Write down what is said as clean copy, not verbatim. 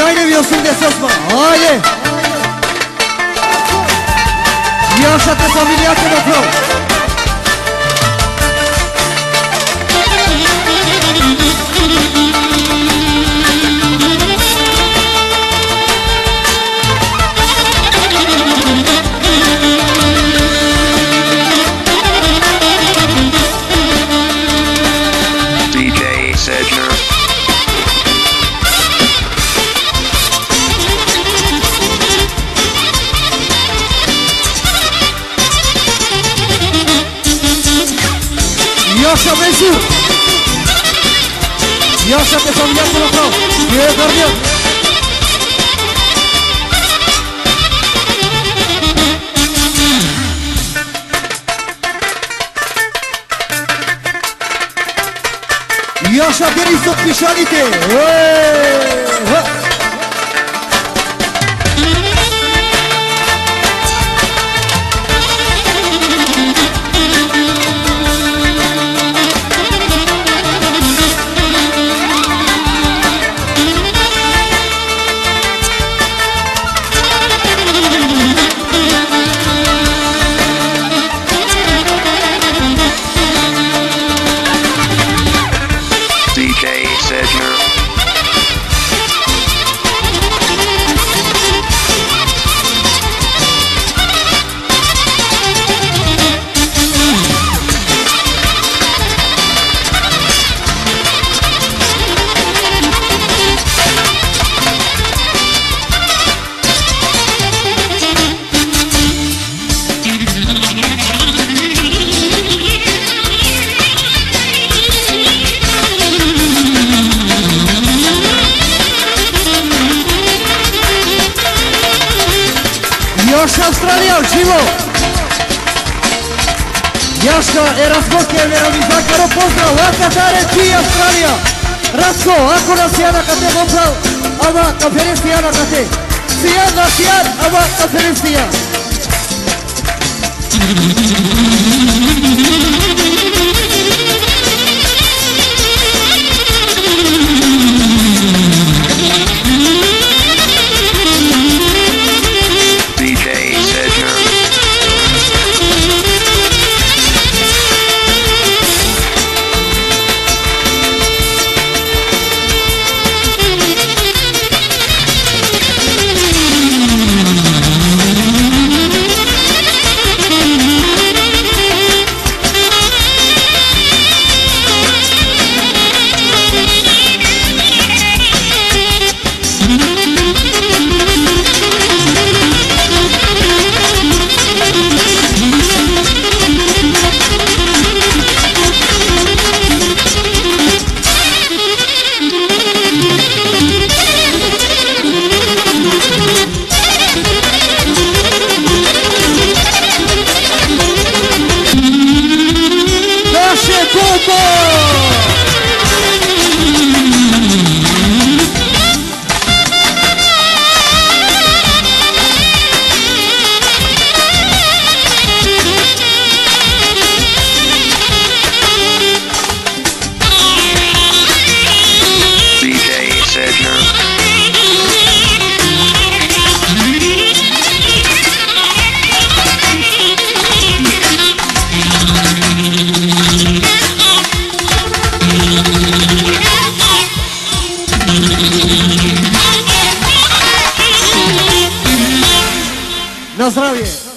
Ajde mi 88, ajde! Jašate familijake naprav! DJ Sedger. Jaša Mežu! Jaša te familijake naprav! Gdje je gardijan? Jaša Denisov pišanite! DJ Sedger. Jaša Australija, živo! Jaška Erasmoke, Nerami Zakaro, pozdrav! Laka Tare, ti Australija! Ratko, ako nas Jana Kate poprav, ama kaferesti Jana Kate! Sijan na Sijan, ama kaferesti Jan! DJ Sedger. Na zdravje!